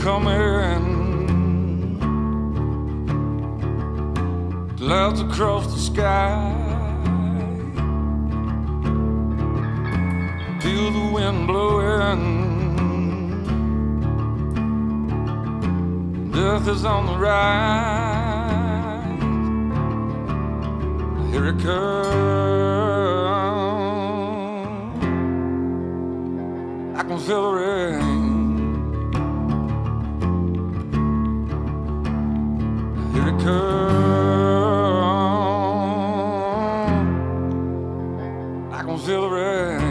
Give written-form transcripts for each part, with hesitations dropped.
coming. Clouds across the sky. Feel the wind blowing. Death is on the rise. Here it comes. I can feel the rain. Here it comes. I can feel the rain.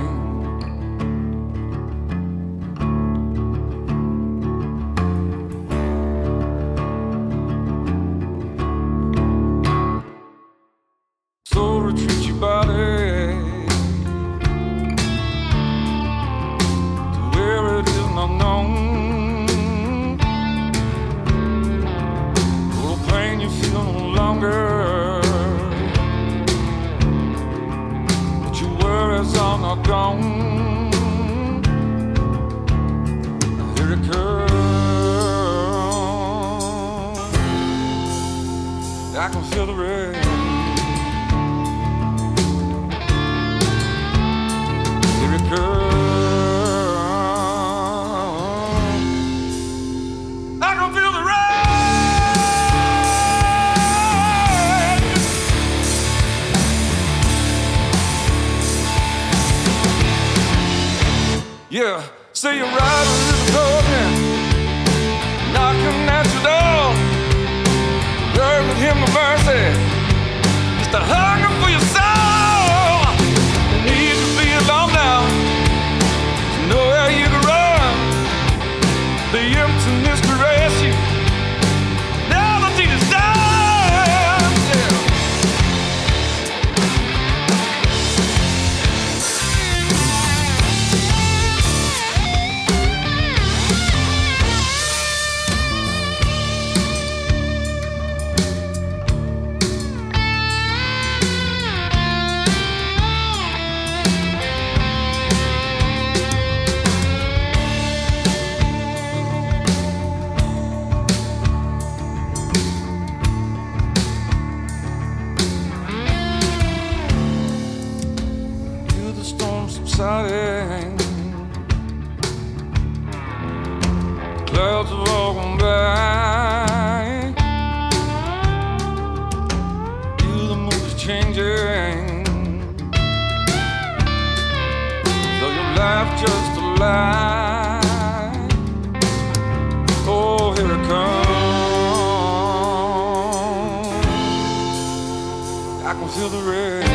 So retreat your body to where it is not known. Oh, the pain you feel no longer, but your worries are not gone. Here it comes. I can feel the rain. Yeah, say you're right with the broken, knocking at your door. Learn with him the mercy, it's the hunger for your soul. It needs to be alone now, there's nowhere you can run. The emptiness caress you, now the deed is done. Subsiding, clouds have all gone by. Feel the mood is changing, so your life just a lie. Oh, here it comes. I can feel the rain.